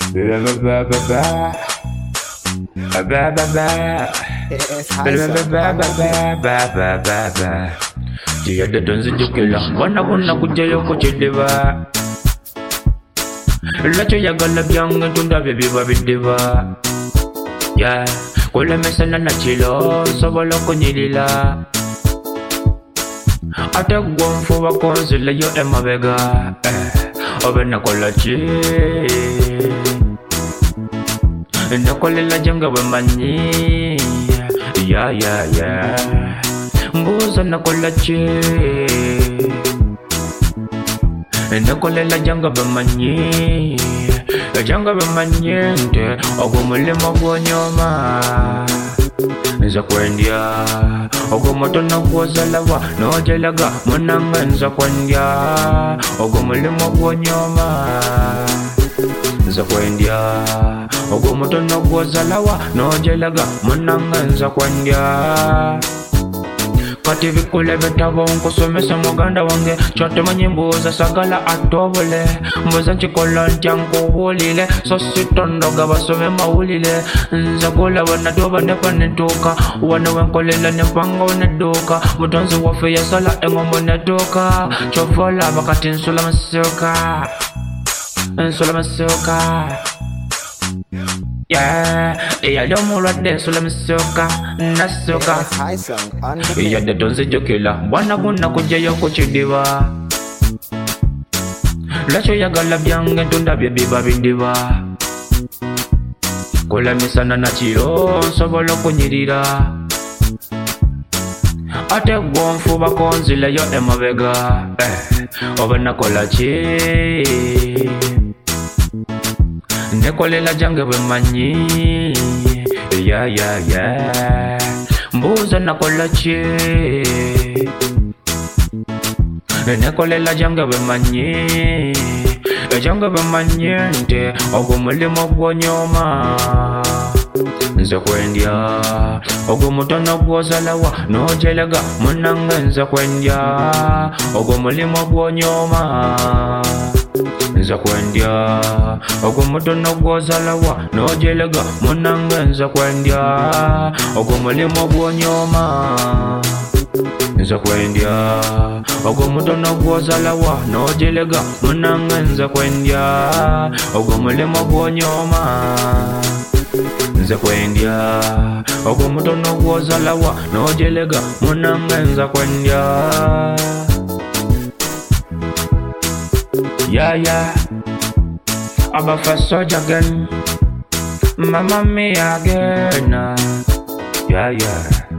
Jiyada donzi jukila wana kuna kujayo kuchideva Lacho ya gala byanga tunda bebe babideva Yeah, kule mesana na chilo Sabala kunyilila Ate gwamfu wa konzile yo ema vega Obena kola chi Nakole la janga we manyi Yeah Mbuza nakola chi Nakole la janga we manyi Janga we manyente Ogumulima gwonyoma Nza kwendya Ogumoto na gwozalawa Nojelaga munanga nza kwendya Ogumulima gwonyoma Nza kwendya Ogumoto na gwozalawa Nojelaga munanga nza kwendya Kati vikule betabo nkusomesa muganda wange Chote manyimbuza sagala atobole Mbuza nchikola nchanko ulile Sosi tondoga basome maulile Nzagula wanatoba nepa netuka Wana wenkolela nepanga uneduka Mutonzi wafe ya sala engombo netuka Chofola bakati nsula masuka Nsula masuka Yeah, domo rade nsula masuka Nasuka Yada donze jokila Wana kuna kujayo kuchidiva Lacho ya gala byange tunda bebe babindiva Kula misana na chiro Sobolo kunyirira Ate gwamfu bakonzile yo ema vega Obena kola chi Nekole la jange we manyi Yeah Mbuza nakola chi Nekole la jange we manyi Jange we manyente Ogumulima gwonyoma Nza kwendya Ogumuto na gwozalawa Nojelega munanga nza kwendya Ogumulima gwonyoma Nza kwendya Ogumuto na gwozalawa Nojelega munanga nza kwendya Ogumulima gwonyoma Nza kwendya Ogumuto na gwozalawa Nojelega munanga nza kwendya Ogumulima gwonyoma Nza kwendya Ogumuto na gwozalawa Nojelega munanga nza kwendya Yeah I'm a fast soldier again Mama me again Yeah